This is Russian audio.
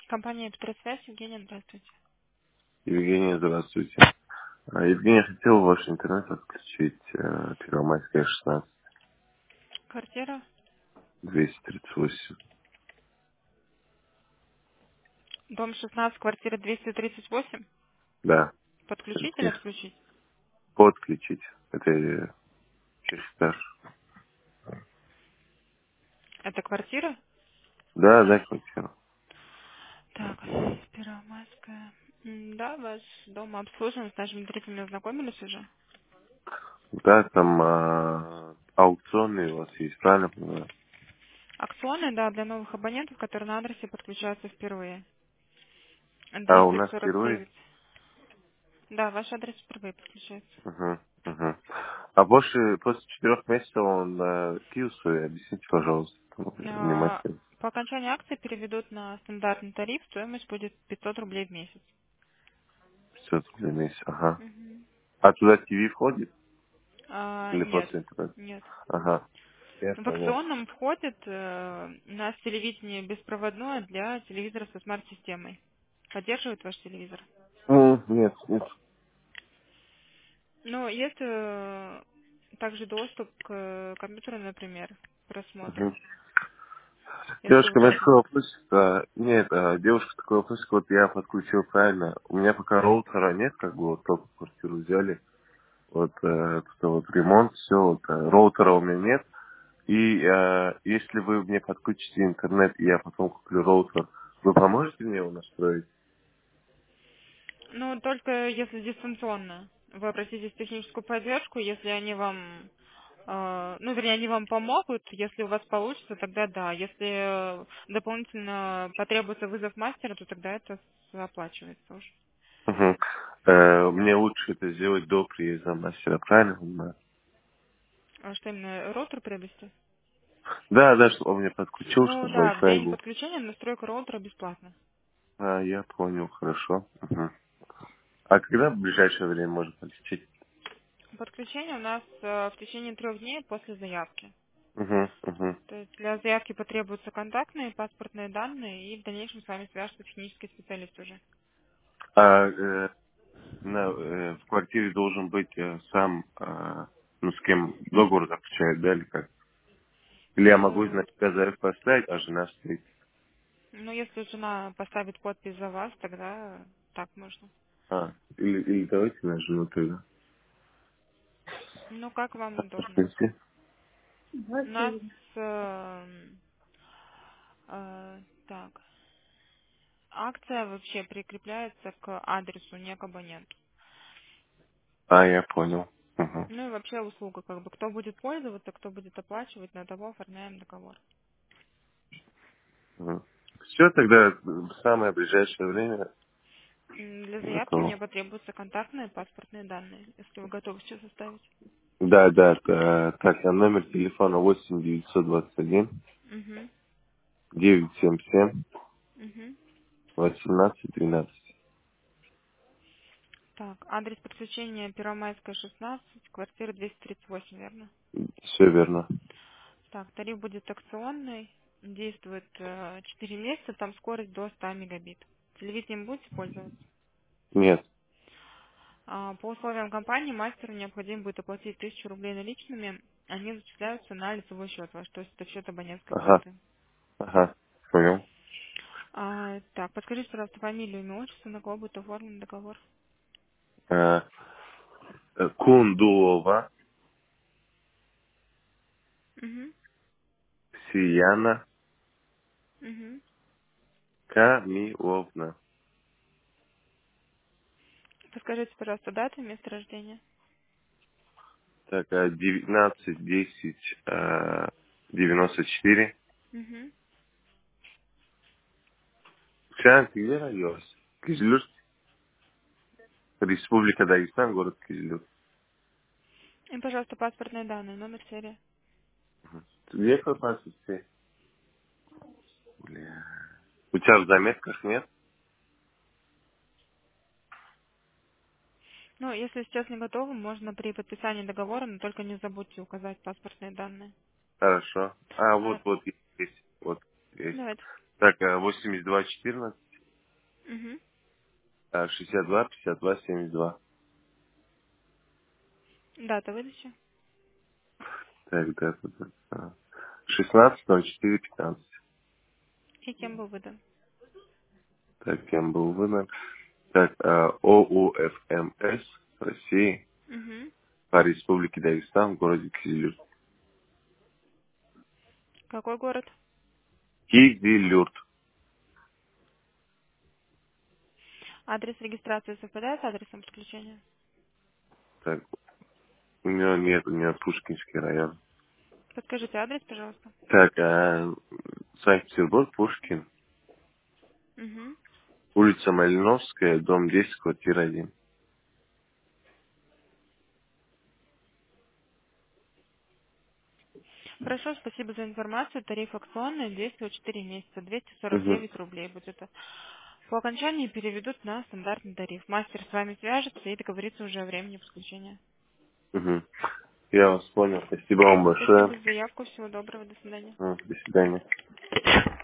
Компания «Петросвязь», Евгения, здравствуйте. Евгений, здравствуйте. Евгений, хотел ваш интернет отключить. Первомайская, 16, Квартира, 238. дом 16, квартира 238. Да, Подключить или нет, отключить? подключить. Это этаж. Это квартира? Да, да, квартира. Так, Первомайская. Да, ваш дом обслуживаем, с нашими зрителями ознакомились уже. Да, там аукционные у вас есть, правильно понимаю? Акционы, да, для новых абонентов, которые на адресе подключаются впервые. А у нас впервые? 249. Да, ваш адрес впервые подключается. Угу, угу. А после 4 месяцев он кил свой, объясните, пожалуйста, внимательно. По окончании акции переведут на стандартный тариф, стоимость будет 500 рублей в месяц. 500 рублей в месяц, ага. Мгм. А туда ТВ входит? Или Нет, просто интернет? нет. Ага, я В понял. акционном входит у нас телевидение беспроводное для телевизора со смарт-системой. Поддерживает ваш телевизор? Нет, нет. Ну, есть также доступ к компьютеру, например, к просмотру, Мгм. если Девушка, у меня удобно. такой вопрос. Нет, девушка, такой вопрос, вот я подключил правильно. У меня пока роутера нет, как бы вот только квартиру взяли. Вот, тут вот ремонт, все, вот, роутера у меня нет. И если вы мне подключите интернет, и я потом куплю роутер, вы поможете мне его настроить? Ну, только если дистанционно. Вы обратитесь в техническую поддержку, если они вам, ну, вернее, они вам помогут, если у вас получится, тогда да. Если дополнительно потребуется вызов мастера, то тогда это оплачивается уже. Мгм. Мне лучше это сделать до приезда мастера, правильно понимаю? А что именно, роутер приобрести? Да, да, чтобы он мне подключил, Ну чтобы да, в Wi-Fi день был. подключения настройка роутера бесплатно. Я понял, хорошо. Мгм. А когда в ближайшее время можно подключить? Подключение у нас в течение 3 дней после заявки. Угу, угу. То есть для заявки потребуются контактные, паспортные данные, и в дальнейшем с вами свяжется технический специалист уже. В квартире должен быть сам, ну, с кем договор заключает, да, или как? Или я могу на себя заявку поставить, а жена стоит? Ну, если жена поставит подпись за вас, тогда так можно. Или давайте на жену тогда. Ну, как вам удобно. Подождите. У нас, э, так, акция вообще прикрепляется к адресу, не к абоненту. Я понял. Угу. Ну и вообще услуга, как бы, кто будет пользоваться, кто будет оплачивать, на того оформляем договор. Все, тогда в самое ближайшее время Для заявки мне готово. потребуются контактные паспортные данные, если вы готовы сейчас оставить. Да, да, так, номер телефона 8 921 Угу. 977 Угу. 18 13. Так, адрес подключения Первомайская, 16, квартира 238, верно? Все верно. Так, тариф будет акционный, действует 4 месяца, там скорость до 100 мегабит. Телевидением будете пользоваться? Нет. По условиям компании мастеру необходимо будет оплатить 1000 рублей наличными, они зачисляются на лицевой счет ваш, то есть это счет абонентской Ага, платы. ага, понял. Так, подскажите, пожалуйста, фамилию, имя, отчество, на кого будет оформлен договор? Э, Кундулова Угу. Сияна Угу. Камиловна. Подскажите, пожалуйста, дату и место рождения. Так, 19-10-94. Угу. Сян, ты где родилась? Кизилюрт? Республика Дагестан, город Кизилюрт. И, пожалуйста, паспортные данные, номер серии. Где какой паспорт? Бля. У тебя в заметках нет? Ну, если сейчас не готовы, можно при подписании договора, но только не забудьте указать паспортные данные. Хорошо. А, Вот есть. Вот есть. давайте. Так, 82-14. Угу. 62 52 72. Дата выдачи. Так, да. 16.04.15. И кем был выдан? Так, кем был выдан? Так, ОУФМС России Угу. по Республике Дагестан в городе Кизилюрт. Какой город? Кизилюрт. Адрес регистрации совпадает с адресом подключения? Так, у него нет, у него Пушкинский район. Подскажите адрес, пожалуйста. Так, Санкт-Петербург, Пушкин, Угу. улица Малиновская, дом 10, квартира 1. Хорошо, спасибо за информацию. Тариф акционный, действует 4 месяца, Угу, 249 рублей будет это. По окончании переведут на стандартный тариф. Мастер с вами свяжется и договорится уже о времени подключения. угу. Я вас понял. Спасибо вам большое. Спасибо за заявку, всего доброго, до свидания. До свидания.